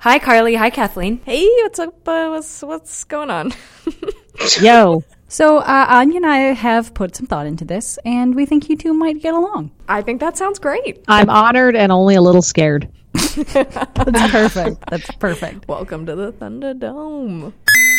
Hi, Carly. Hi, Kathleen. Hey, what's up? What's going on? Yo. So Anya and I have put some thought into this, and we think you two might get along. I think that sounds great. I'm honored and only a little scared. That's perfect. That's perfect. Welcome to the Thunderdome.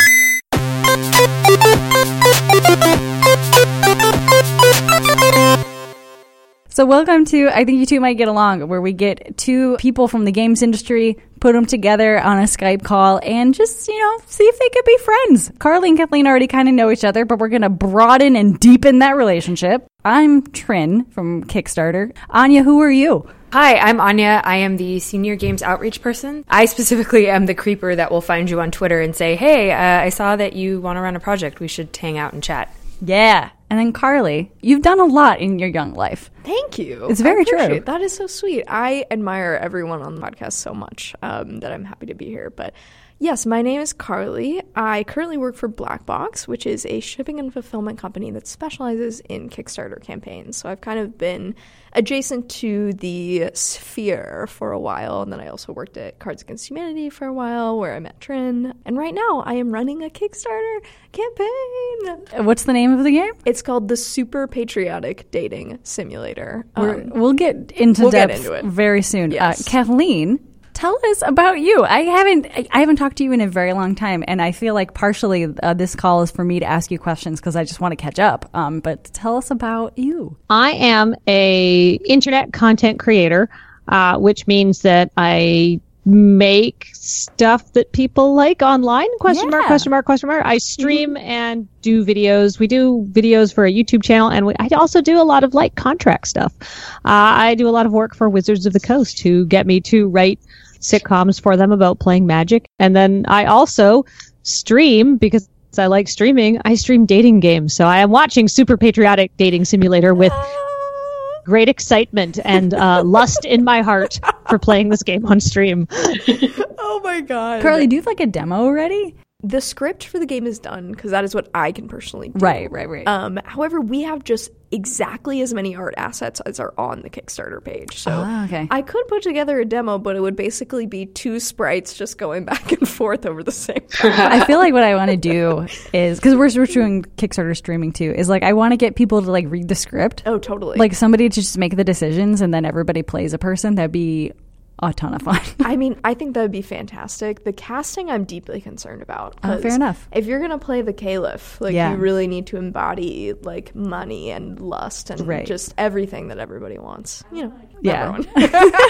So welcome to I Think You Two Might Get Along, where we get two people from the games industry, put them together on a Skype call, and just, see if they could be friends. Carly and Kathleen already kind of know each other, but we're going to broaden and deepen that relationship. I'm Trin from Kickstarter. Anya, who are you? Hi, I'm Anya. I am the senior games outreach person. I specifically am the creeper that will find you on Twitter and say, hey, I saw that you want to run a project. We should hang out and chat. Yeah. And then Carly, you've done a lot in your young life. Thank you. It's very true. That is so sweet. I admire everyone on the podcast so much that I'm happy to be here. But yes, my name is Carly. I currently work for Blackbox, which is a shipping and fulfillment company that specializes in Kickstarter campaigns. So I've kind of been adjacent to the sphere for a while. And then I also worked at Cards Against Humanity for a while, where I met Trin. And right now I am running a Kickstarter campaign. What's the name of the game? It's called the Super Patriotic Dating Simulator. We'll get into it very soon. Yes. Kathleen, tell us about you. I haven't talked to you in a very long time, and I feel like partially this call is for me to ask you questions because I just want to catch up. But tell us about you. I am a internet content creator, which means that I make stuff that people like online, question mark. I stream and do videos. We do videos for a YouTube channel, and I also do a lot of contract stuff. I do a lot of work for Wizards of the Coast who get me to write sitcoms for them about playing Magic. And then I also stream because I like streaming. I stream dating games. So I am watching Super Patriotic Dating Simulator with great excitement and lust in my heart for playing this game on stream. Oh my god. Carly, do you have a demo already? The script for the game is done because that is what I can personally do. Right. However, we have just exactly as many art assets as are on the Kickstarter page. So okay. I could put together a demo, but it would basically be two sprites just going back and forth over the same time. I feel like what I want to do is, because we're doing Kickstarter streaming too, is I want to get people to read the script. Oh, totally. Somebody to just make the decisions and then everybody plays a person. That'd be a ton of fun. I mean, I think that would be fantastic. The casting, I'm deeply concerned about. Fair enough. If you're going to play the Caliph, you really need to embody, money and lust and just everything that everybody wants. Yeah. Everyone.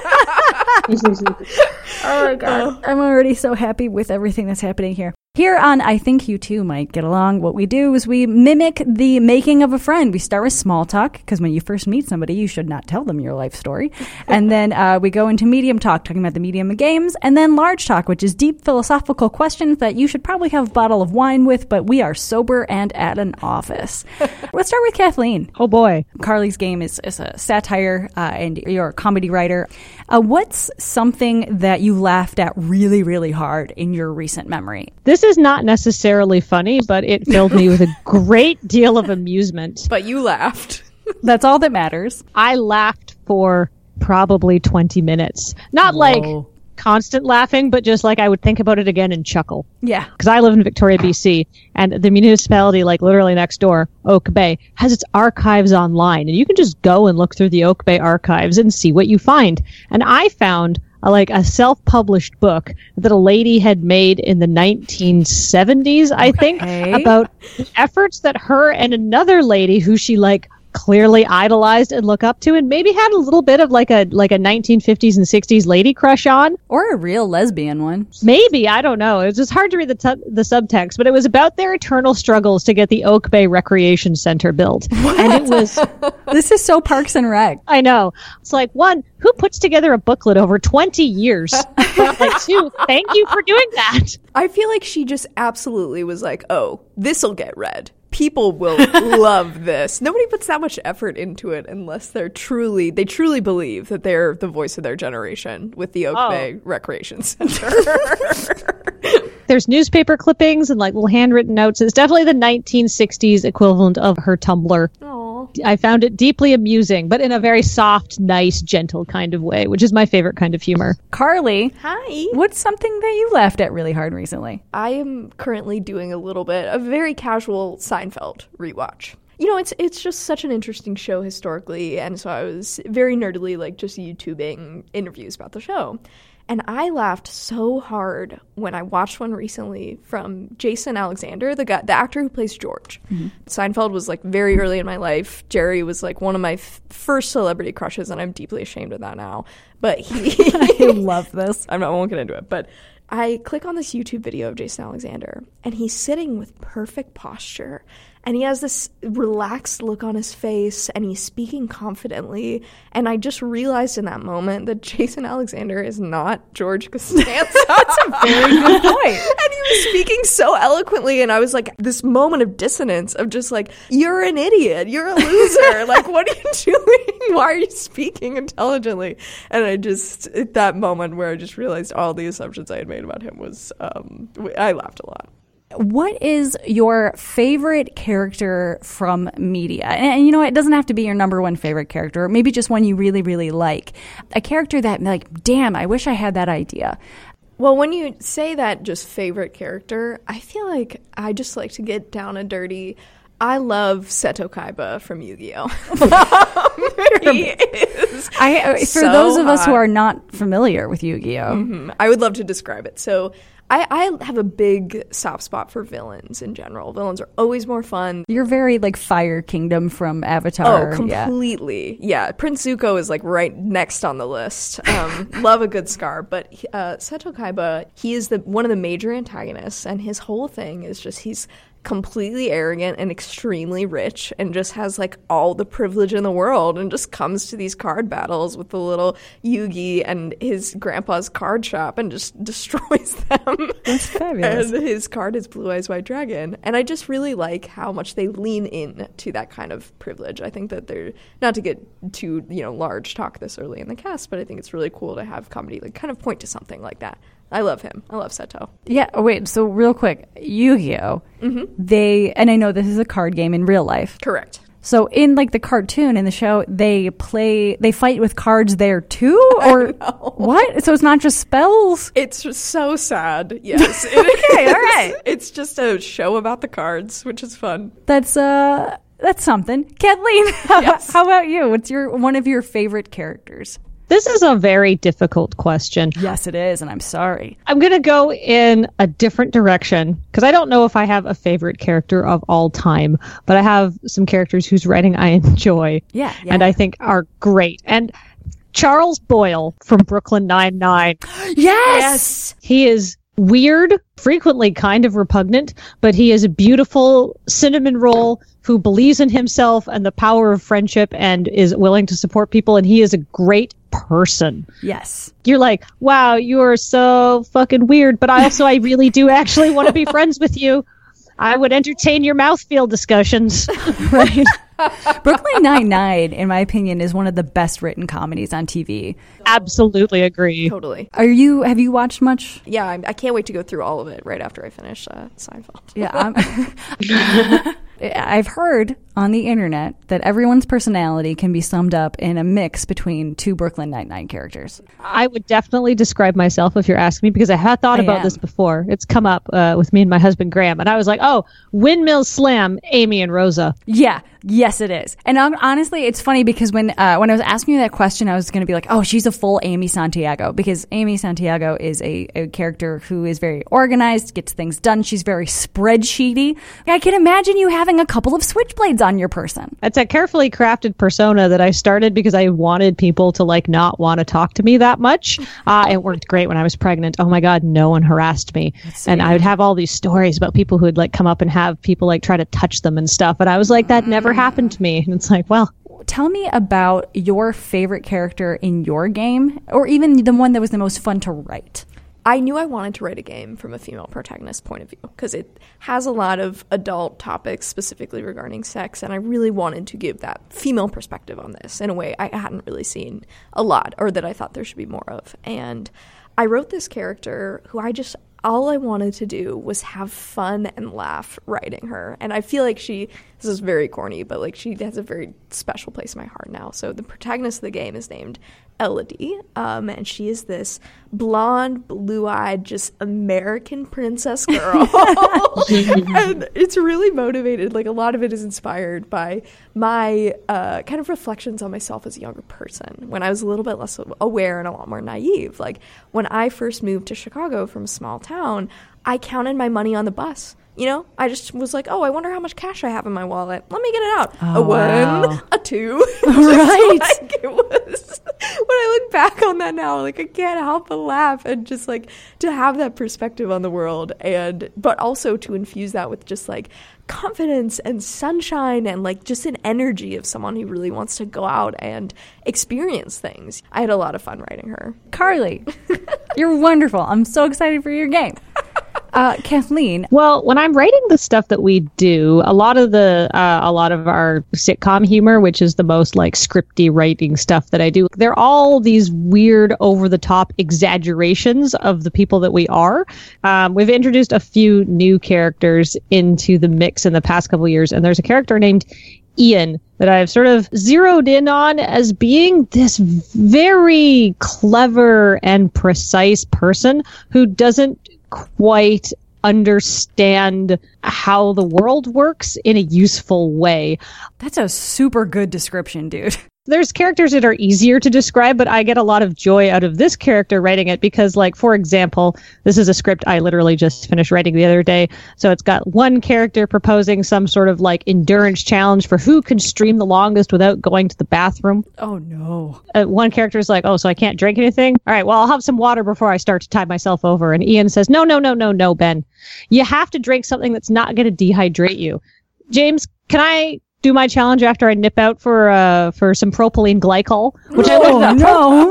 Oh, my God. I'm already so happy with everything that's happening here. Here on I Think You Two Might Get Along, what we do is we mimic the making of a friend. We start with small talk, because when you first meet somebody, you should not tell them your life story. And then we go into medium talk, talking about the medium of games, and then large talk, which is deep philosophical questions that you should probably have a bottle of wine with, but we are sober and at an office. Let's start with Kathleen. Oh, boy. Carly's game is a satire, and you're a comedy writer. What's something that you laughed at really, really hard in your recent memory? This is not necessarily funny, but it filled me with a great deal of amusement. But you laughed. That's all that matters. I laughed for probably 20 minutes. Not constant laughing, but just I would think about it again and chuckle. Yeah. Because I live in Victoria, BC, and the municipality, literally next door, Oak Bay, has its archives online. And you can just go and look through the Oak Bay archives and see what you find. And I found a self-published book that a lady had made in the 1970s, I think, about the efforts that her and another lady who she clearly idolized and look up to, and maybe had a little bit of a 1950s and 60s lady crush on, or a real lesbian one. Maybe, I don't know. It was just hard to read the subtext, but it was about their eternal struggles to get the Oak Bay Recreation Center built. What? And it was this is so Parks and Rec. I know. It's one, who puts together a booklet over 20 years? But two, thank you for doing that. I feel like she just absolutely was oh, this'll get read. People will love this. Nobody puts that much effort into it unless they truly believe that they're the voice of their generation with the Oak Bay Recreation Center. There's newspaper clippings and little handwritten notes. It's definitely the 1960s equivalent of her Tumblr. Aww. I found it deeply amusing, but in a very soft, nice, gentle kind of way, which is my favorite kind of humor. Carly, Hi. what's something that you laughed at really hard recently? I am currently doing a little bit of very casual Seinfeld rewatch. You know, it's just such an interesting show historically, and so I was very nerdily like just YouTubing interviews about the show. And I laughed so hard when I watched one recently from Jason Alexander, the actor who plays George. Mm-hmm. Seinfeld was like very early in my life. Jerry was like one of my first celebrity crushes, and I'm deeply ashamed of that now. But I love this. I won't get into it, but I click on this YouTube video of Jason Alexander, and he's sitting with perfect posture, and he has this relaxed look on his face, and he's speaking confidently, and I just realized in that moment that Jason Alexander is not George Costanza. That's a very good point. And he was speaking so eloquently, and I was like, this moment of dissonance of just like, you're an idiot, you're a loser, like, what are you doing? Why are you speaking intelligently? And I just, at that moment where I just realized all the assumptions I had made about him was, I laughed a lot. What is your favorite character from media? And you know, it doesn't have to be your number one favorite character. Maybe just one you really, really like. A character that, like, damn, I wish I had that idea. Well, when you say that just favorite character, I feel like I just like to get down and dirty. I love Seto Kaiba from Yu-Gi-Oh! He is for those of us who are not familiar with Yu-Gi-Oh! Mm-hmm. I would love to describe it. So I have a big soft spot for villains in general. Villains are always more fun. You're very like Fire Kingdom from Avatar. Oh, completely. Yeah. Prince Zuko is like right next on the list. Love a good scar. But Seto Kaiba, he is one of the major antagonists, and his whole thing is just he's completely arrogant and extremely rich and just has like all the privilege in the world and just comes to these card battles with the little Yugi and his grandpa's card shop and just destroys them. That's fabulous. And his card is Blue Eyes White Dragon. And I just really like how much they lean in to that kind of privilege. I think that they're, not to get too, large talk this early in the cast, but I think it's really cool to have comedy like kind of point to something like that. I love him. I love Seto. Yeah. Oh, wait. So real quick, Yu-Gi-Oh! Mm-hmm. And I know this is a card game in real life. Correct. So in like the cartoon in the show, they fight with cards there too, or what? So it's not just spells. It's just so sad. Yes. Okay. All right. It's just a show about the cards, which is fun. That's something. Kathleen, yes. How about you? What's one of your favorite characters? This is a very difficult question. Yes, it is, and I'm sorry. I'm going to go in a different direction because I don't know if I have a favorite character of all time, but I have some characters whose writing I enjoy and I think are great. And Charles Boyle from Brooklyn Nine-Nine. Yes! He is weird, frequently kind of repugnant, but he is a beautiful cinnamon roll who believes in himself and the power of friendship and is willing to support people, and he is a great person. Yes. You're like, wow, you are so fucking weird, but I really do actually want to be friends with you. I would entertain your mouthfeel discussions. Right. Brooklyn Nine-Nine, in my opinion, is one of the best written comedies on TV. Absolutely agree. Totally. Have you watched much? Yeah, I can't wait to go through all of it right after I finish Seinfeld. Yeah. I've heard on the internet that everyone's personality can be summed up in a mix between two Brooklyn Nine-Nine characters. I would definitely describe myself if you're asking me, because I had thought about this before. It's come up with me and my husband Graham, and I was like, oh, Windmill Slam, Amy and Rosa. Yeah. Yes, it is. And honestly, it's funny because when I was asking you that question, I was going to be like, oh, she's a full Amy Santiago, because Amy Santiago is a character who is very organized, gets things done. She's very spreadsheety. I can imagine you having a couple of switchblades on your person. It's a carefully crafted persona that I started because I wanted people to not want to talk to me that much. It worked great when I was pregnant. Oh my God, no one harassed me. And I would have all these stories about people who would come up and have people try to touch them and stuff. And I was like, that never happened to me. And it's like, well, tell me about your favorite character in your game, or even the one that was the most fun to write. I knew I wanted to write a game from a female protagonist point of view because it has a lot of adult topics specifically regarding sex, and I really wanted to give that female perspective on this in a way I hadn't really seen a lot, or that I thought there should be more of. And I wrote this character who all I wanted to do was have fun and laugh writing her. And I feel like this is very corny, but like she has a very special place in my heart now. So the protagonist of the game is named Elodie, and she is this blonde, blue-eyed, just American princess girl. And it's really motivated. Like, a lot of it is inspired by my kind of reflections on myself as a younger person when I was a little bit less aware and a lot more naive. Like, when I first moved to Chicago from a small town, I counted my money on the bus. You know, I just was like, oh, I wonder how much cash I have in my wallet. Let me get it out. Oh, a 1, wow. a 2. Right. Like, it was, when I look back on that now, like, I can't help but laugh, and just like to have that perspective on the world, but also to infuse that with just like confidence and sunshine and like just an energy of someone who really wants to go out and experience things. I had a lot of fun writing her. Carly, you're wonderful. I'm so excited for your game. Kathleen. Well, when I'm writing the stuff that we do, a lot of our sitcom humor, which is the most like scripty writing stuff that I do, they're all these weird, over-the-top exaggerations of the people that we are. We've introduced a few new characters into the mix in the past couple of years, and there's a character named Ian that I've sort of zeroed in on as being this very clever and precise person who doesn't quite understand how the world works in a useful way. That's a super good description, dude. There's characters that are easier to describe, but I get a lot of joy out of this character writing it because, like, for example, this is a script I literally just finished writing the other day. So it's got one character proposing some sort of, like, endurance challenge for who can stream the longest without going to the bathroom. Oh, no. One character is like, oh, so I can't drink anything? All right, well, I'll have some water before I start to tie myself over. And Ian says, no, Ben. You have to drink something that's not going to dehydrate you. James, can I do my challenge after I nip out for some propylene glycol, which I looked up.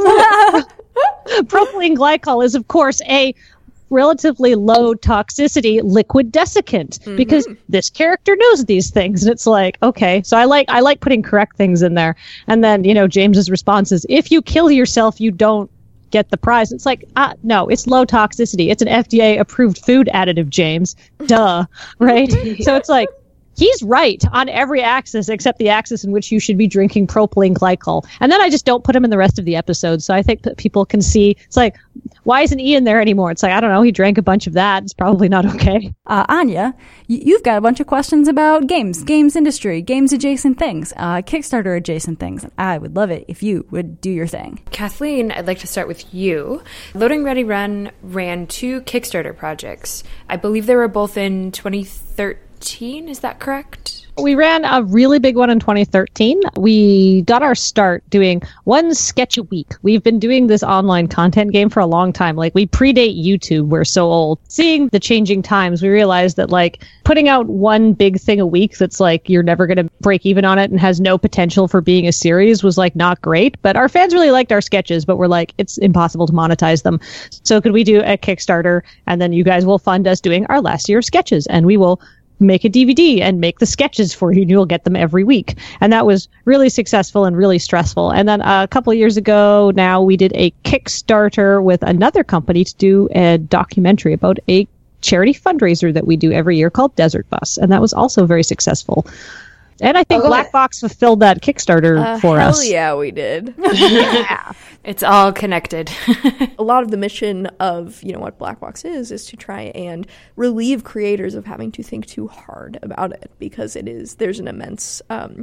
No. Propylene glycol is, of course, a relatively low toxicity liquid desiccant because this character knows these things, and it's like, okay, so I like putting correct things in there. And then, you know, James's response is, if you kill yourself, you don't get the prize. It's like, no, it's low toxicity. It's an FDA approved food additive, James. Duh. Right? So it's like, he's right on every axis except the axis in which you should be drinking propylene glycol. And then I just don't put him in the rest of the episode. So I think that people can see, it's like, why isn't Ian there anymore? It's like, I don't know, he drank a bunch of that. It's probably not okay. Anya, you've got a bunch of questions about games industry, games adjacent things, Kickstarter adjacent things. I would love it if you would do your thing. Kathleen, I'd like to start with you. Loading Ready Run ran 2 Kickstarter projects. I believe they were both in 2013. Is that correct? We ran a really big one in 2013. We got our start doing one sketch a week. We've been doing this online content game for a long time. Like, we predate YouTube. We're so old. Seeing the changing times, we realized that, like, putting out one big thing a week that's like you're never going to break even on it and has no potential for being a series was like not great. But our fans really liked our sketches, but we're like, it's impossible to monetize them. So could we do a Kickstarter, and then you guys will fund us doing our last year of sketches, and we will make a DVD and make the sketches for you, and you'll get them every week. And that was really successful and really stressful. And then a couple of years ago now, we did a Kickstarter with another company to do a documentary about a charity fundraiser that we do every year called Desert Bus. And that was also very successful. And I think Black Box fulfilled that Kickstarter for us. Hell yeah, we did. Yeah. It's all connected. A lot of the mission of, you know, what Black Box is to try and relieve creators of having to think too hard about it, because there's an immense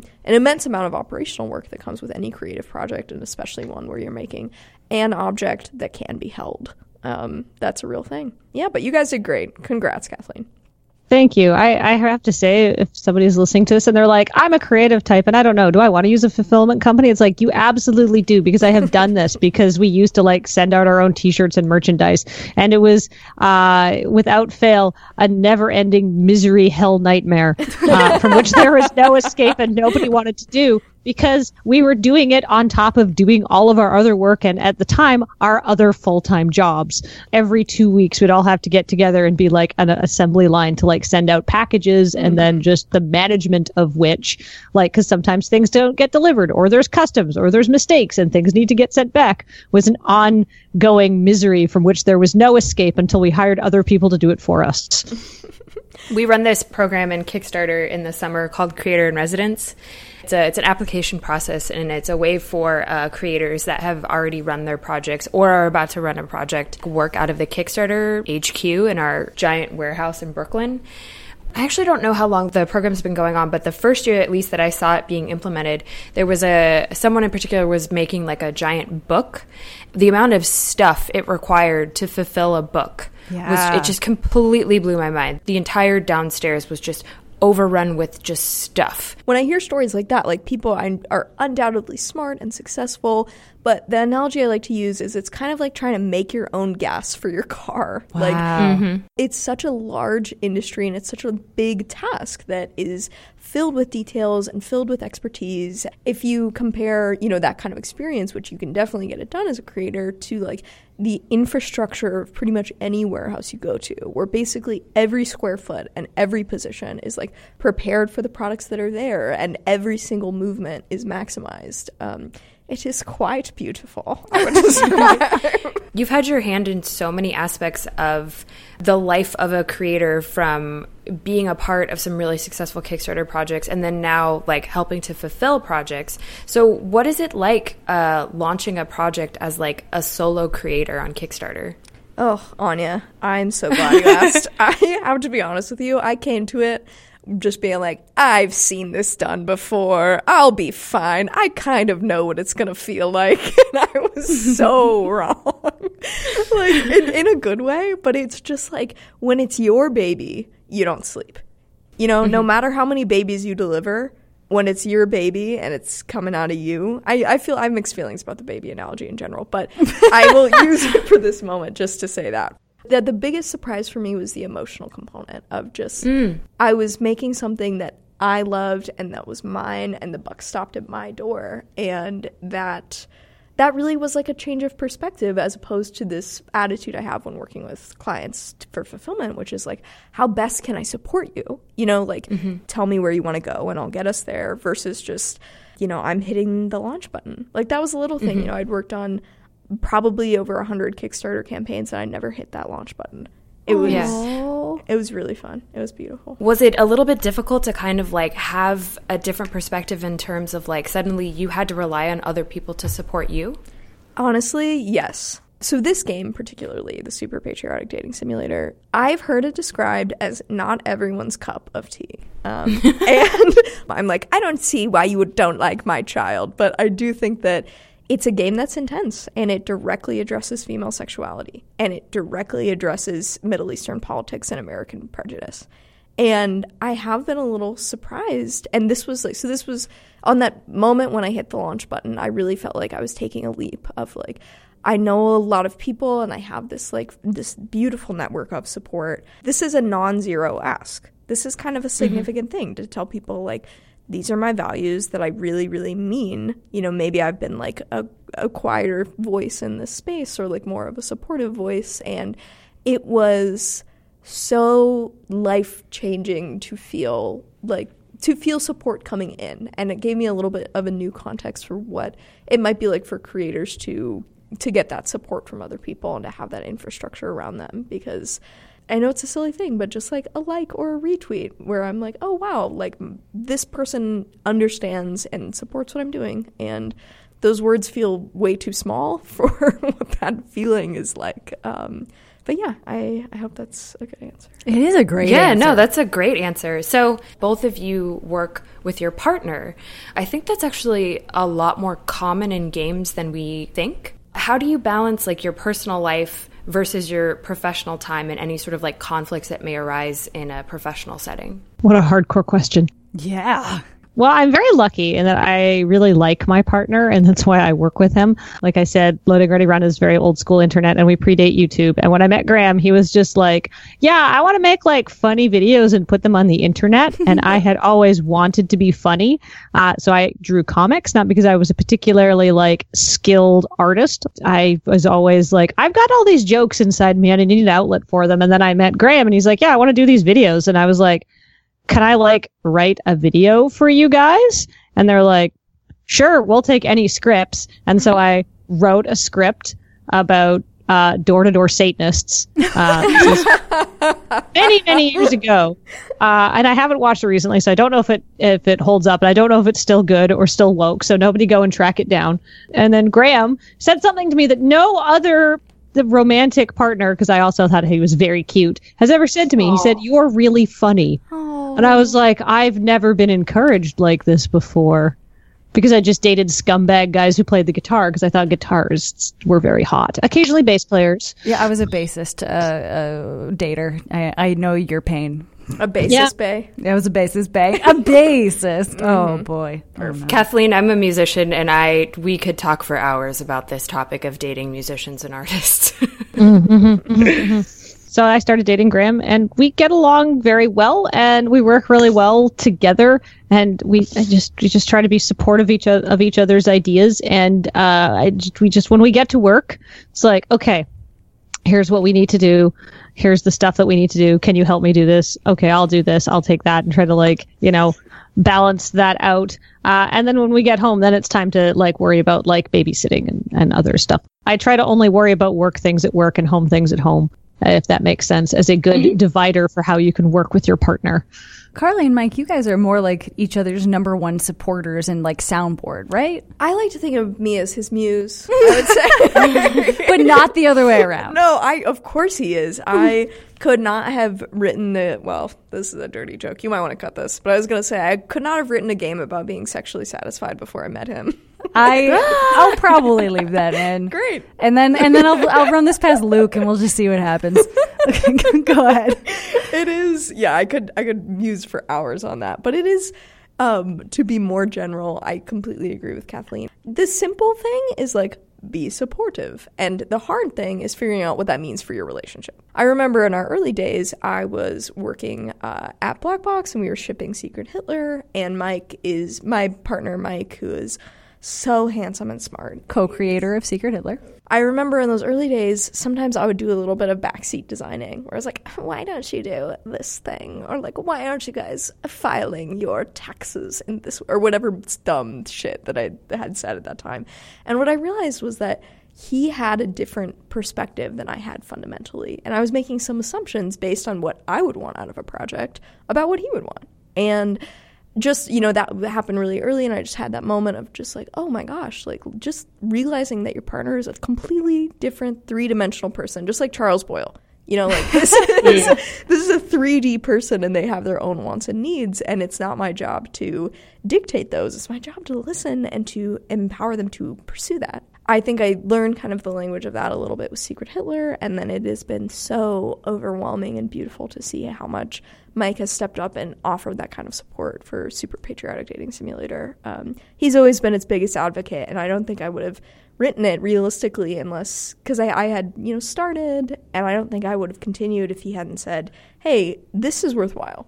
amount of operational work that comes with any creative project, and especially one where you're making an object that can be held. That's a real thing. Yeah, but you guys did great. Congrats, Kathleen. Thank you. I have to say, if somebody's listening to this and they're like, I'm a creative type and I don't know, do I want to use a fulfillment company? It's like, you absolutely do, because I have done this, because we used to like send out our own t-shirts and merchandise, and it was without fail a never-ending misery hell nightmare from which there was no escape and nobody wanted to do. because we were doing it on top of doing all of our other work and at the time our other full-time jobs. Every 2 weeks we'd all have to get together and be like an assembly line to like send out packages, and then just the management of which, like, because sometimes things don't get delivered or there's customs or there's mistakes and things need to get sent back, was an ongoing misery from which there was no escape until we hired other people to do it for us. We run this program in Kickstarter in the summer called Creator in Residence. It's an application process, and it's a way for creators that have already run their projects or are about to run a project work out of the Kickstarter HQ in our giant warehouse in Brooklyn. I actually don't know how long the program's been going on, but the first year at least that I saw it being implemented, there was someone in particular was making like a giant book. The amount of stuff it required to fulfill a book it just completely blew my mind. The entire downstairs was just overrun with just stuff. When I hear stories like that, like people are undoubtedly smart and successful, but the analogy I like to use is it's kind of like trying to make your own gas for your car. Wow. Like it's such a large industry and it's such a big task that is filled with details and filled with expertise. If you compare, that kind of experience, which you can definitely get it done as a creator, to like the infrastructure of pretty much any warehouse you go to, where basically every square foot and every position is like prepared for the products that are there and every single movement is maximized. It is quite beautiful, I would describe. You've had your hand in so many aspects of the life of a creator, from being a part of some really successful Kickstarter projects and then now like helping to fulfill projects. So what is it like launching a project as like a solo creator on Kickstarter? Oh, Anya, I'm so glad you asked. I have to be honest with you. I came to it just being like, I've seen this done before. I'll be fine. I kind of know what it's going to feel like. And I was so wrong. Like, in a good way, but it's just like, when it's your baby, you don't sleep. No matter how many babies you deliver, when it's your baby and it's coming out of you, I have mixed feelings about the baby analogy in general, but I will use it for this moment just to say that. That the biggest surprise for me was the emotional component of just, I was making something that I loved and that was mine, and the buck stopped at my door. And that really was like a change of perspective, as opposed to this attitude I have when working with clients for fulfillment, which is like, how best can I support you? Tell me where you want to go and I'll get us there, versus just, I'm hitting the launch button. Like, that was a little thing. I'd worked on probably over 100 Kickstarter campaigns and I never hit that launch button. It was really fun. It was beautiful. Was it a little bit difficult to kind of like have a different perspective in terms of like suddenly you had to rely on other people to support you? Honestly, yes. So this game, particularly the Super Patriotic Dating Simulator, I've heard it described as not everyone's cup of tea. And I'm like, I don't see why you don't like my child, but I do think that it's a game that's intense, and it directly addresses female sexuality, and it directly addresses Middle Eastern politics and American prejudice. And I have been a little surprised. And this was on that moment when I hit the launch button, I really felt like I was taking a leap of like, I know a lot of people and I have this beautiful network of support. This is a non-zero ask. This is kind of a significant thing to tell people, like, these are my values that I really, really mean. Maybe I've been like a quieter voice in this space, or like more of a supportive voice. And it was so life-changing to feel support coming in. And it gave me a little bit of a new context for what it might be like for creators to get that support from other people and to have that infrastructure around them. Because I know it's a silly thing, but just like a like or a retweet where I'm like, oh, wow, like this person understands and supports what I'm doing. And those words feel way too small for what that feeling is like. But yeah, I hope that's a good answer. It is a great answer. Yeah, no, that's a great answer. So both of you work with your partner. I think that's actually a lot more common in games than we think. How do you balance like your personal life versus your professional time and any sort of like conflicts that may arise in a professional setting? What a hardcore question. Yeah. Well, I'm very lucky in that I really like my partner, and that's why I work with him. Like I said, Loading Ready Run is very old school internet, and we predate YouTube. And when I met Graham, he was just like, yeah, I want to make like funny videos and put them on the internet. And I had always wanted to be funny. So I drew comics, not because I was a particularly like skilled artist. I was always like, I've got all these jokes inside me and I need an outlet for them. And then I met Graham and he's like, yeah, I want to do these videos. And I was like, can I like write a video for you guys? And they're like, sure, we'll take any scripts. And so I wrote a script about door-to-door Satanists many years ago. And I haven't watched it recently, so I don't know if it holds up, and I don't know if it's still good or still woke, so nobody go and track it down. And then Graham said something to me that no other the romantic partner, because I also thought he was very cute, has ever said to me. Aww. He said, "You're really funny." Aww. And I was like, I've never been encouraged like this before, because I just dated scumbag guys who played the guitar because I thought guitarists were very hot. Occasionally bass players. Yeah, I was a bassist dater. I know your pain. A bassist bae. I was a bassist bae. A bassist. Oh, boy. Perfect. Kathleen, I'm a musician, and we could talk for hours about this topic of dating musicians and artists. So I started dating Graham, and we get along very well, and we work really well together, and we just try to be supportive of each other's ideas, and we just when we get to work, it's like, okay, here's what we need to do. Here's the stuff that we need to do. Can you help me do this? Okay, I'll do this. I'll take that and try to balance that out. And then when we get home, then it's time to worry about babysitting and other stuff. I try to only worry about work things at work and home things at home, if that makes sense, as a good divider for how you can work with your partner. Carly and Mike, you guys are more like each other's number one supporters and soundboard, right? I like to think of me as his muse, I would say. But not the other way around. No, of course he is. I could not have written this is a dirty joke. You might want to cut this. But I was going to say, I could not have written a game about being sexually satisfied before I met him. I'll probably leave that in. Great. And then I'll run this past Luke and we'll just see what happens. Go ahead. It is, yeah, I could muse for hours on that. But it is, to be more general, I completely agree with Kathleen. The simple thing is be supportive. And the hard thing is figuring out what that means for your relationship. I remember in our early days, I was working at Black Box and we were shipping Secret Hitler. And Mike is my partner, Mike, who is so handsome and smart. Co-creator of Secret Hitler. I remember in those early days, sometimes I would do a little bit of backseat designing where I was like, why don't you do this thing? Or why aren't you guys filing your taxes in this, or whatever dumb shit that I had said at that time. And what I realized was that he had a different perspective than I had fundamentally. And I was making some assumptions based on what I would want out of a project about what he would want. And just, that happened really early, and I just had that moment of just oh my gosh, just realizing that your partner is a completely different three-dimensional person, just like Charles Boyle. This is a 3D person, and they have their own wants and needs, and it's not my job to dictate those. It's my job to listen and to empower them to pursue that. I think I learned kind of the language of that a little bit with Secret Hitler, and then it has been so overwhelming and beautiful to see how much Mike has stepped up and offered that kind of support for Super Patriotic Dating Simulator. He's always been its biggest advocate, and I don't think I would have written it realistically because I had started, and I don't think I would have continued if he hadn't said, hey, this is worthwhile.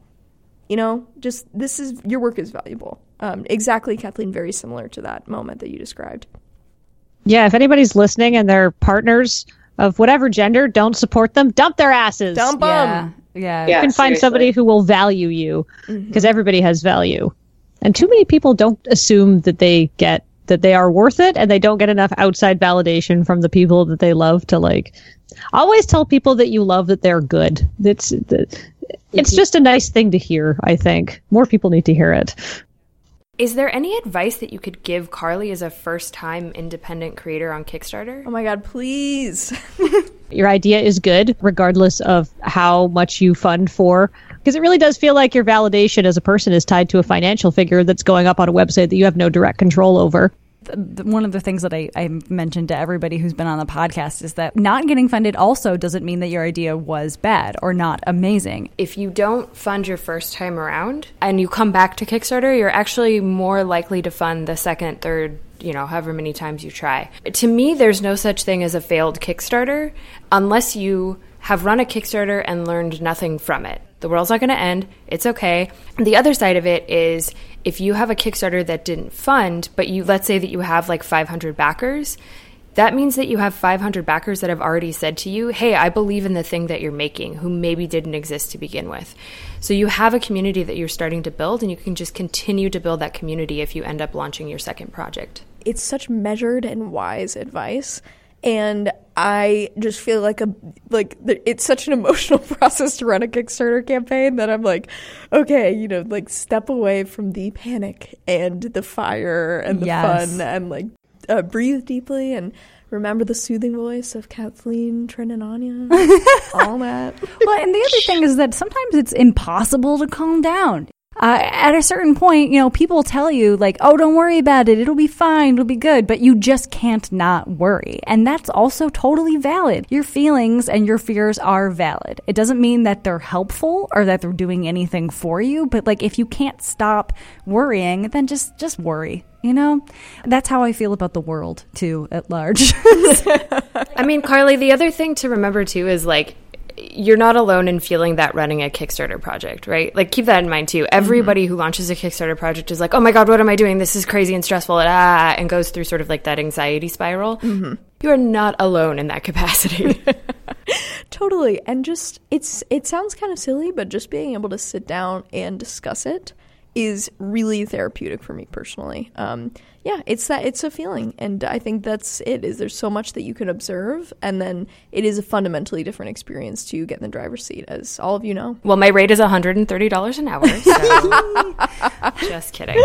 Your work is valuable. Exactly, Kathleen, very similar to that moment that you described. Yeah, if anybody's listening and their partners of whatever gender don't support them, dump their asses. Dump them. Yeah. You can find somebody who will value you, because everybody has value. And too many people don't assume that they are worth it, and they don't get enough outside validation from the people that they love to always tell people that you love that they're good. It's just a nice thing to hear, I think. More people need to hear it. Is there any advice that you could give Carly as a first-time independent creator on Kickstarter? Oh my God, please. Your idea is good, regardless of how much you fund for, because it really does feel like your validation as a person is tied to a financial figure that's going up on a website that you have no direct control over. one of the things that I mentioned to everybody who's been on the podcast is that not getting funded also doesn't mean that your idea was bad or not amazing. If you don't fund your first time around and you come back to Kickstarter, you're actually more likely to fund the second, third, however many times you try. To me, there's no such thing as a failed Kickstarter unless you have run a Kickstarter and learned nothing from it. The world's not going to end. It's okay. The other side of it is if you have a Kickstarter that didn't fund, but let's say that you have like 500 backers, that means that you have 500 backers that have already said to you, hey, I believe in the thing that you're making, who maybe didn't exist to begin with. So you have a community that you're starting to build, and you can just continue to build that community if you end up launching your second project. It's such measured and wise advice. And I just feel like it's such an emotional process to run a Kickstarter campaign that I'm like, okay, step away from the panic and the fire and the fun and breathe deeply and remember the soothing voice of Kathleen Trenanania, all that. Well, and the other thing is that sometimes it's impossible to calm down. At a certain point, people tell you like, oh, don't worry about it. It'll be fine. It'll be good. But you just can't not worry. And that's also totally valid. Your feelings and your fears are valid. It doesn't mean that they're helpful or that they're doing anything for you. But if you can't stop worrying, then just worry. That's how I feel about the world, too, at large. I mean, Carly, the other thing to remember, too, is you're not alone in feeling that running a Kickstarter project, right? Keep that in mind, too. Everybody who launches a Kickstarter project is like, oh, my God, what am I doing? This is crazy and stressful, and goes through sort of that anxiety spiral. Mm-hmm. You are not alone in that capacity. Totally. And just, it sounds kind of silly, but just being able to sit down and discuss it is really therapeutic for me personally. It's a feeling, and I think that's it. Is there's so much that you can observe, and then it is a fundamentally different experience to get in the driver's seat, as all of you know. Well, my rate is $130 an hour, so just kidding.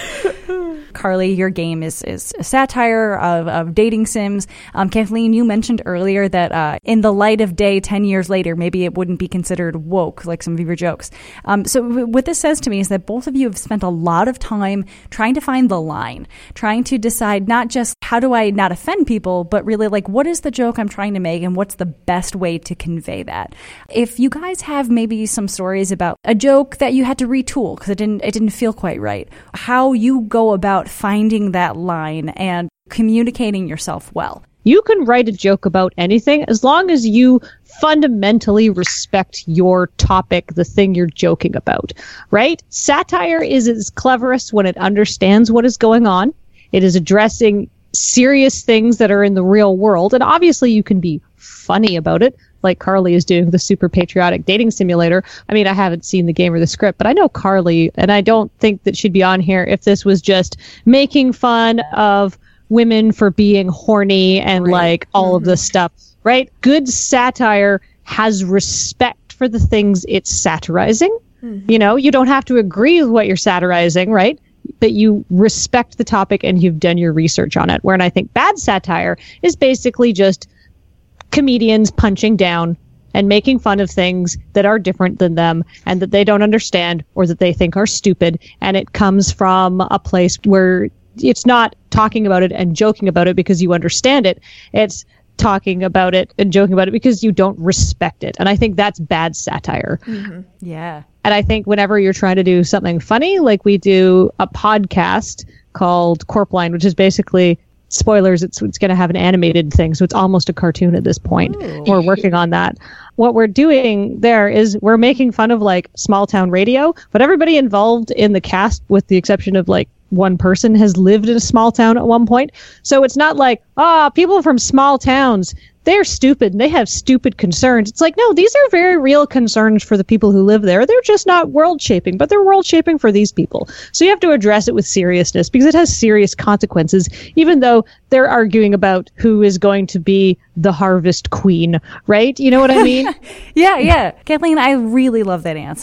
Carly, your game is a satire of dating sims. Kathleen, you mentioned earlier that in the light of day 10 years later, maybe it wouldn't be considered woke like some of your jokes. So what this says to me is that both of you have spent a lot of time trying to find the line, trying to decide not just how do I not offend people, but really what is the joke I'm trying to make and what's the best way to convey that. If you guys have maybe some stories about a joke that you had to retool because it didn't feel quite right, how you go about finding that line and communicating yourself well. You can write a joke about anything as long as you fundamentally respect your topic, the thing you're joking about, right? Satire is its cleverest when it understands what is going on. It is addressing serious things that are in the real world. And obviously you can be funny about it, like Carly is doing with the super patriotic dating simulator. I mean, I haven't seen the game or the script, but I know Carly, and I don't think that she'd be on here if this was just making fun of women for being horny and all of this stuff, right? Good satire has respect for the things it's satirizing. Mm-hmm. You don't have to agree with what you're satirizing, right? But you respect the topic and you've done your research on it. Where I think bad satire is basically just comedians punching down and making fun of things that are different than them and that they don't understand or that they think are stupid. And it comes from a place where it's not talking about it and joking about it because you understand it. It's talking about it and joking about it because you don't respect it. And I think that's bad satire. Mm-hmm. Yeah. And I think whenever you're trying to do something funny, like we do a podcast called Corpline, which is basically, spoilers, it's going to have an animated thing. So it's almost a cartoon at this point. Ooh. We're working on that. What we're doing there is we're making fun of small town radio, but everybody involved in the cast, with the exception of one person, has lived in a small town at one point. So it's not people from small towns, they're stupid and they have stupid concerns. It's no, these are very real concerns for the people who live there. They're just not world shaping, but they're world shaping for these people. So you have to address it with seriousness because it has serious consequences, even though they're arguing about who is going to be the harvest queen, right? You know what I mean? Yeah. Kathleen, I really love that answer.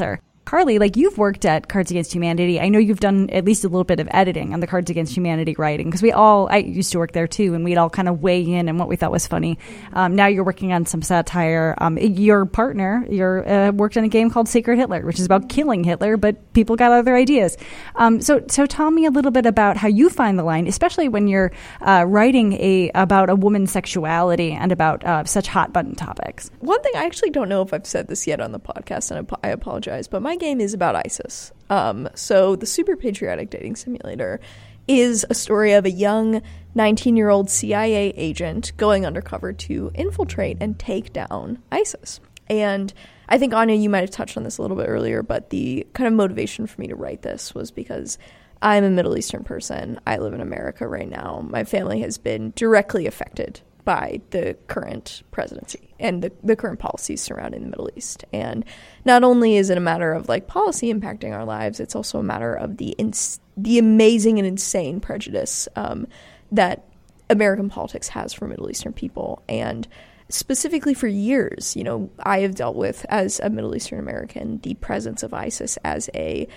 Carly, like, you've worked at Cards Against Humanity. I know you've done at least a little bit of editing on the Cards Against Humanity writing, because I used to work there too, and we'd all kind of weigh in on what we thought was funny. Now you're working on some satire. Your partner, worked on a game called Sacred Hitler, which is about killing Hitler, but people got other ideas. So tell me a little bit about how you find the line, especially when you're writing about a woman's sexuality and about such hot button topics. One thing, I actually don't know if I've said this yet on the podcast, and I apologize, but my game is about ISIS. So the Super Patriotic Dating Simulator is a story of a young 19-year-old CIA agent going undercover to infiltrate and take down ISIS. And I think, Anya, you might have touched on this a little bit earlier, but the kind of motivation for me to write this was because I'm a Middle Eastern person. I live in America right now. My family has been directly affected by the current presidency and the current policies surrounding the Middle East. And not only is it a matter of like policy impacting our lives, it's also a matter of the amazing and insane prejudice that American politics has for Middle Eastern people. And specifically for years, I have dealt with, as a Middle Eastern American, the presence of ISIS as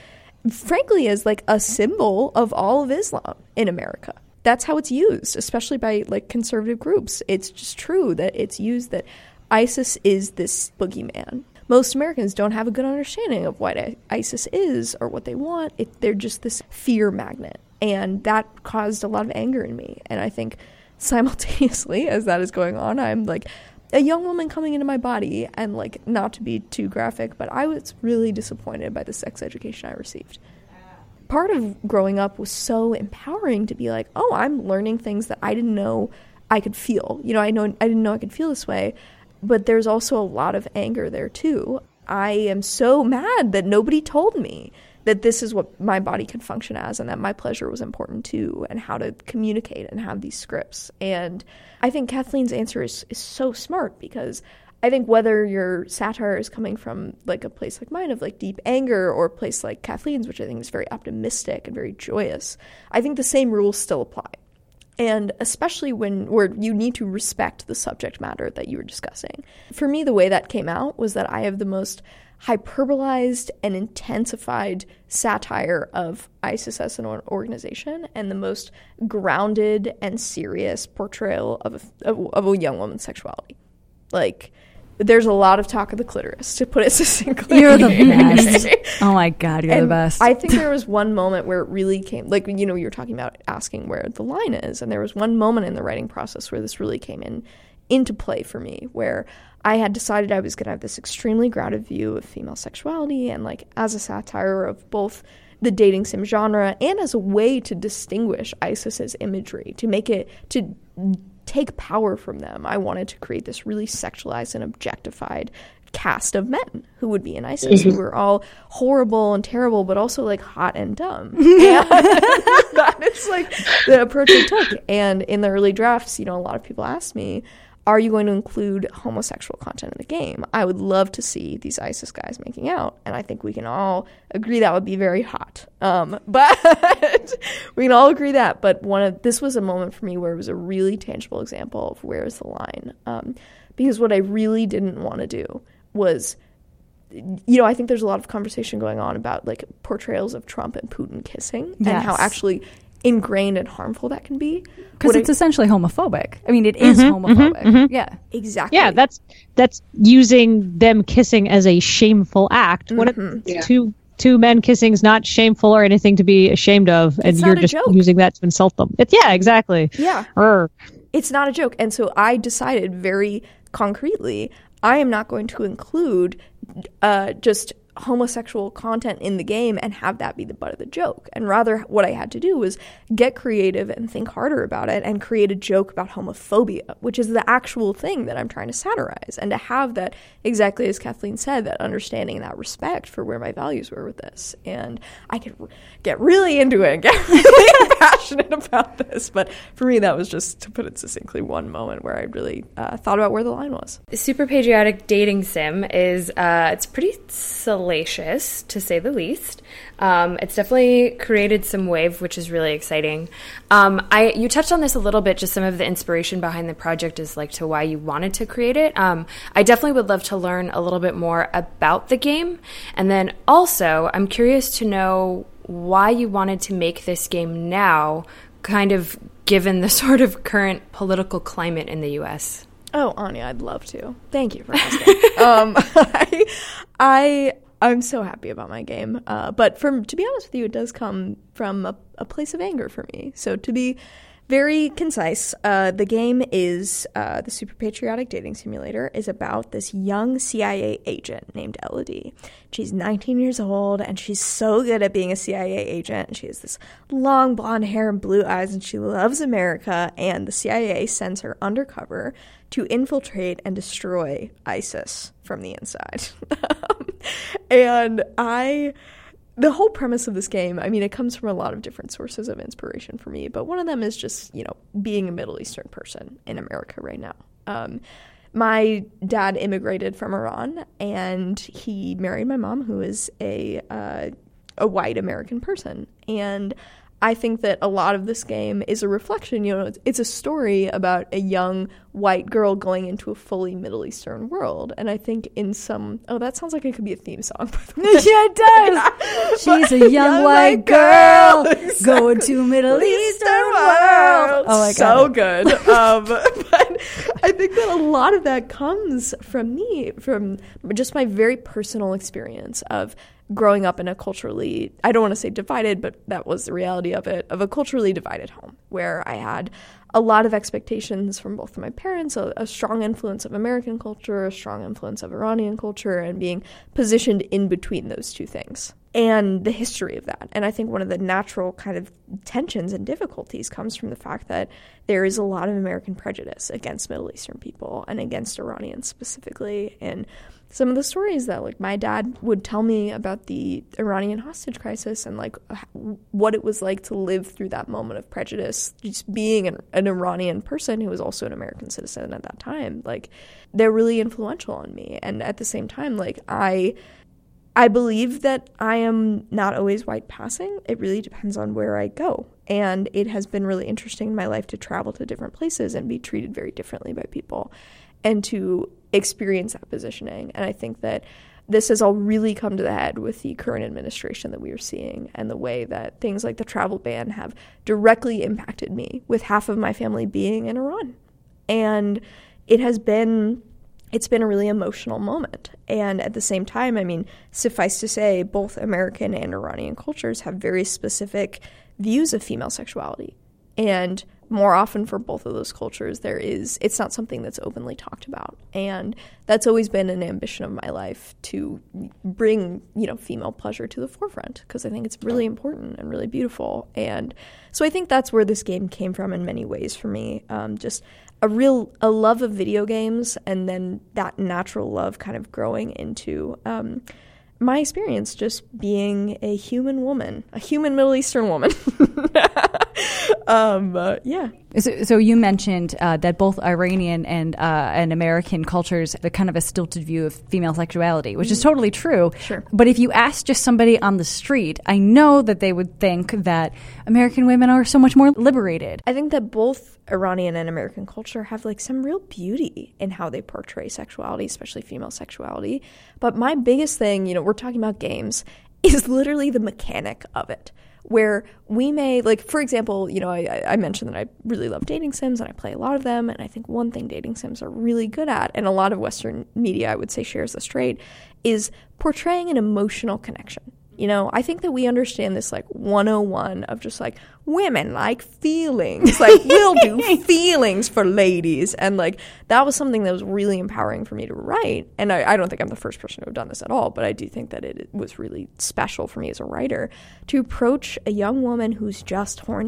frankly, as like a symbol of all of Islam in America. That's how it's used, especially by like conservative groups. It's just true that it's used that ISIS is this boogeyman. Most Americans don't have a good understanding of what ISIS is or what they want. They're just this fear magnet. And that caused a lot of anger in me. And I think simultaneously as that is going on, I'm like a young woman coming into my body, and like, not to be too graphic, but I was really disappointed by the sex education I received. Part of growing up was so empowering to be like, oh, I'm learning things that I didn't know I could feel. I didn't know I could feel this way, but there's also a lot of anger there too. I am so mad that nobody told me that this is what my body could function as, and that my pleasure was important too, and how to communicate and have these scripts. And I think Kathleen's answer is so smart, because I think whether your satire is coming from like a place like mine of like deep anger, or a place like Kathleen's, which I think is very optimistic and very joyous, I think the same rules still apply. And especially where you need to respect the subject matter that you were discussing. For me, the way that came out was that I have the most hyperbolized and intensified satire of ISIS as an organization, and the most grounded and serious portrayal of a young woman's sexuality. Like, there's a lot of talk of the clitoris, to put it succinctly. You're the best. Oh my God, you're the best. I think there was one moment where it really came, like, you were talking about asking where the line is, and there was one moment in the writing process where this really came into play for me, where I had decided I was going to have this extremely grounded view of female sexuality, and like as a satire of both the dating sim genre, and as a way to distinguish ISIS's imagery, to make it, to take power from them. I wanted to create this really sexualized and objectified cast of men who would be in ISIS, who were all horrible and terrible, but also like hot and dumb. And that is like the approach I took. And in the early drafts, a lot of people asked me, are you going to include homosexual content in the game? I would love to see these ISIS guys making out. And I think we can all agree that would be very hot. But we can all agree that. But this was a moment for me where it was a really tangible example of where is the line. Because what I really didn't want to do was, I think there's a lot of conversation going on about like portrayals of Trump and Putin kissing, and how actually ingrained and harmful that can be, because it's essentially homophobic. I mean, it is homophobic. Yeah, exactly. Yeah, that's using them kissing as a shameful act. What if two men kissing is not shameful or anything to be ashamed of, and you're just using that to insult them? Exactly. Yeah, it's not a joke. And so I decided very concretely, I am not going to include just homosexual content in the game and have that be the butt of the joke. And rather, what I had to do was get creative and think harder about it, and create a joke about homophobia, which is the actual thing that I'm trying to satirize, and to have that, exactly as Kathleen said, that understanding and that respect for where my values were with this. And I could get really into it and get really passionate about this, but for me that was, just to put it succinctly, one moment where I really thought about where the line was. Super Patriotic Dating Sim is it's pretty hellacious, to say the least. It's definitely created some wave, which is really exciting. You touched on this a little bit, just some of the inspiration behind the project is like to why you wanted to create it. I definitely would love to learn a little bit more about the game. And then also, I'm curious to know why you wanted to make this game now, kind of given the sort of current political climate in the U.S. Oh, Anya, I'd love to. Thank you for asking. I'm so happy about my game. But to be honest with you, it does come from a place of anger for me. So to be very concise, the game is the Super Patriotic Dating Simulator is about this young CIA agent named Elodie. She's 19 years old, and she's so good at being a CIA agent. She has this long blonde hair and blue eyes, and she loves America, and the CIA sends her undercover to infiltrate and destroy ISIS from the inside. And the whole premise of this game, I mean, it comes from a lot of different sources of inspiration for me, but one of them is just, being a Middle Eastern person in America right now. My dad immigrated from Iran, and he married my mom, who is a white American person. And I think that a lot of this game is a reflection, it's a story about a young white girl going into a fully Middle Eastern world. And I think that sounds like it could be a theme song, by the way. Yeah, it does. She's a young white girl going to Middle Eastern world. Oh, my God. So good. But I think that a lot of that comes from me, from just my very personal experience of growing up in a culturally, I don't want to say divided, but that was the reality of it, of a culturally divided home where I had a lot of expectations from both of my parents, a strong influence of American culture, a strong influence of Iranian culture, and being positioned in between those two things. And the history of that. And I think one of the natural kind of tensions and difficulties comes from the fact that there is a lot of American prejudice against Middle Eastern people and against Iranians specifically. And some of the stories that my dad would tell me about the Iranian hostage crisis and what it was like to live through that moment of prejudice, just being an Iranian person who was also an American citizen at that time, they're really influential on me. And at the same time, I believe that I am not always white passing. It really depends on where I go. And it has been really interesting in my life to travel to different places and be treated very differently by people and to experience that positioning. And I think that this has all really come to the head with the current administration that we are seeing and the way that things like the travel ban have directly impacted me, with half of my family being in Iran. And it's been a really emotional moment. And at the same time, I mean, suffice to say, both American and Iranian cultures have very specific views of female sexuality. And more often for both of those cultures, it's not something that's openly talked about. And that's always been an ambition of my life, to bring, female pleasure to the forefront, because I think it's really important and really beautiful. And so I think that's where this game came from in many ways for me. Just a love of video games, and then that natural love kind of growing into my experience just being a human woman, a human Middle Eastern woman. Yeah. So you mentioned that both Iranian and American cultures have kind of a stilted view of female sexuality, which is totally true. Sure. But if you ask just somebody on the street, I know that they would think that American women are so much more liberated. I think that both Iranian and American culture have some real beauty in how they portray sexuality, especially female sexuality. But my biggest thing, we're talking about games, is literally the mechanic of it. Where we may, for example, I mentioned that I really love dating sims and I play a lot of them. And I think one thing dating sims are really good at, and a lot of Western media, I would say, shares this trait, is portraying an emotional connection. I think that we understand this 101 of just women like feelings, we'll do feelings for ladies. And that was something that was really empowering for me to write. And I don't think I'm the first person to have done this at all, but I do think that it was really special for me as a writer to approach a young woman who's just horny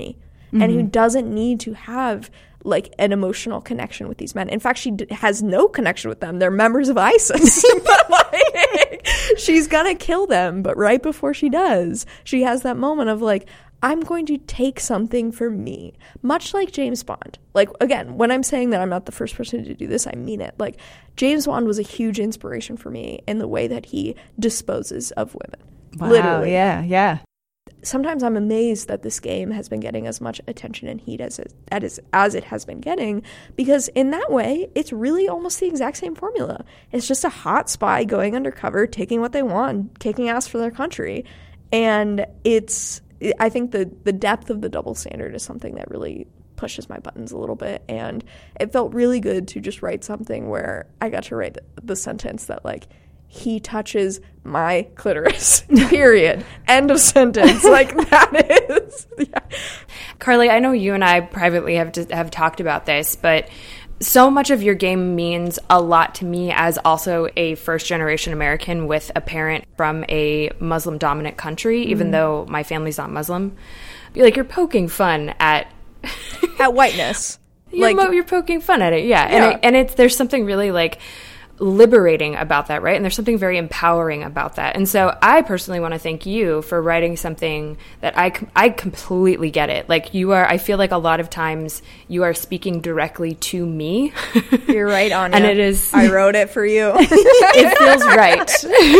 and who doesn't need to have like an emotional connection with these men. In fact, she has no connection with them. They're members of ISIS. But like, she's gonna kill them. But right before she does, she has that moment of like, I'm going to take something for me, much like James Bond. Like, again, when I'm saying that I'm not the first person to do this, I mean it. Like, James Bond was a huge inspiration for me in the way that he disposes of women. Wow, literally. Yeah. Sometimes I'm amazed that this game has been getting as much attention and heat as it has been getting, because in that way, it's really almost the exact same formula. It's just a hot spy going undercover, taking what they want, kicking ass for their country. And I think the depth of the double standard is something that really pushes my buttons a little bit. And it felt really good to just write something where I got to write the sentence that, like, he touches my clitoris, period. End of sentence. Like, that is... Yeah. Carly, I know you and I privately have talked about this, but so much of your game means a lot to me as also a first-generation American with a parent from a Muslim-dominant country, even though my family's not Muslim. Like, you're poking fun at... at whiteness. You're poking fun at it, yeah. And there's something really, like, liberating about that, right? And there's something very empowering about that. And so I personally want to thank you for writing something that I completely get it. Like, I feel like a lot of times you are speaking directly to me. You're right, Anya. And it is... I wrote it for you. It feels right.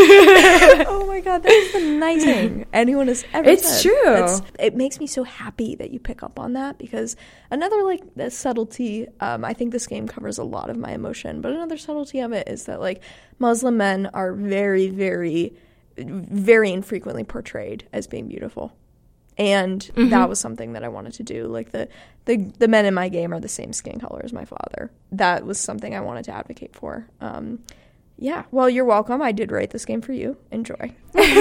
Oh my God, that is the nicest thing anyone has ever it's said. True. It makes me so happy that you pick up on that, because another, like, subtlety, I think this game covers a lot of my emotion, but another subtlety of it is that, like, Muslim men are very, very, very infrequently portrayed as being beautiful. And that was something that I wanted to do. Like, the men in my game are the same skin color as my father. That was something I wanted to advocate for. Yeah, well, you're welcome. I did write this game for you. Enjoy.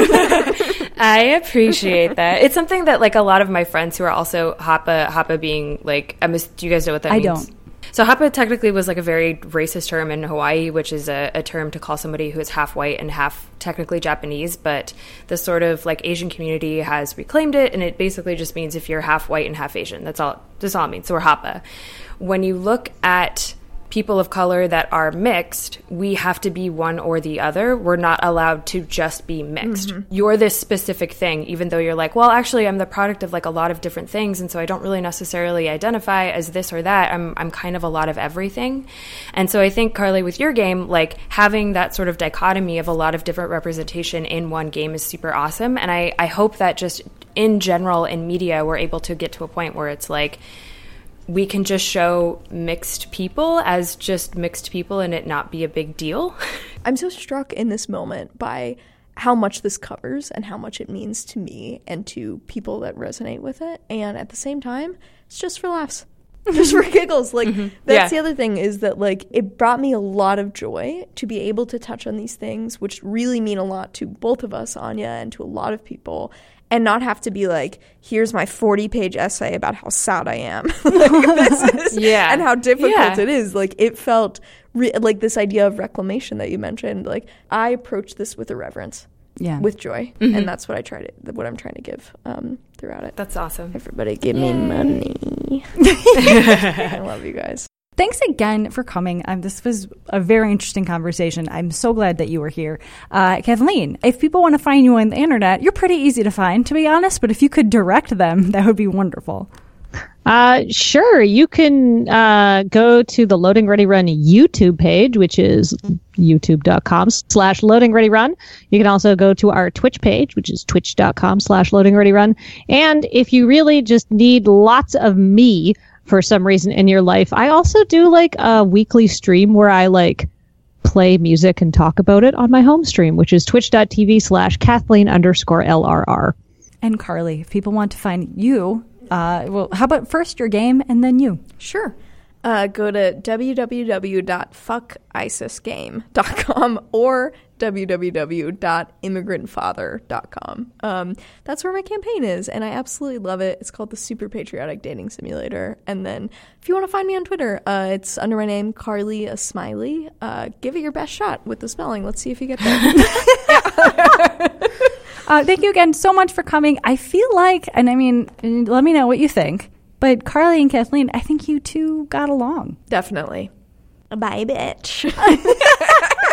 I appreciate that. It's something that, like, a lot of my friends who are also Hapa being, like, do you guys know what that means? I don't. So Hapa technically was, like, a very racist term in Hawaii, which is a term to call somebody who is half white and half technically Japanese, but the sort of, like, Asian community has reclaimed it, and it basically just means if you're half white and half Asian. That's all it means. So we're Hapa. When you look at people of color that are mixed, we have to be one or the other. We're not allowed to just be mixed. You're this specific thing, even though you're like, well, actually, I'm the product of, like, a lot of different things, and so I don't really necessarily identify as this or that. I'm kind of a lot of everything. And so I think, Carly, with your game, like, having that sort of dichotomy of a lot of different representation in one game is super awesome. And I hope that just in general in media, we're able to get to a point where it's like, we can just show mixed people as just mixed people and it not be a big deal. I'm so struck in this moment by how much this covers and how much it means to me and to people that resonate with it. And at the same time, it's just for laughs. Just for giggles. Like, that's the other thing, is that, like, it brought me a lot of joy to be able to touch on these things, which really mean a lot to both of us, Anya, and to a lot of people, and not have to be like, here's my 40-page essay about how sad I am. And how difficult it is. Like, it felt like this idea of reclamation that you mentioned. Like, I approach this with irreverence. Yeah. With joy. And that's what I'm trying to give throughout it. That's awesome. Everybody give me money. I love you guys. Thanks again for coming. This was a very interesting conversation. I'm so glad that you were here. Kathleen, if people want to find you on the internet, you're pretty easy to find, to be honest, but if you could direct them, that would be wonderful. Sure. You can go to the Loading Ready Run YouTube page, which is youtube.com/loadingreadyrun. You can also go to our Twitch page, which is twitch.com/loadingreadyrun. And if you really just need lots of me for some reason in your life, I also do, like, a weekly stream where I, like, play music and talk about it on my home stream, which is twitch.tv/Kathleen_LRR. And Carly, if people want to find you, well, how about first your game and then you? Sure. Go to www.fuckisisgame.com or www.immigrantfather.com. That's where my campaign is, and I absolutely love it. It's called the Super Patriotic Dating Simulator. And then if you want to find me on Twitter, it's under my name, Carly a Smiley. Give it your best shot with the spelling. Let's see if you get there. Thank you again so much for coming. I feel like, and I mean, let me know what you think. But Carly and Kathleen, I think you two got along. Definitely. Bye, bitch.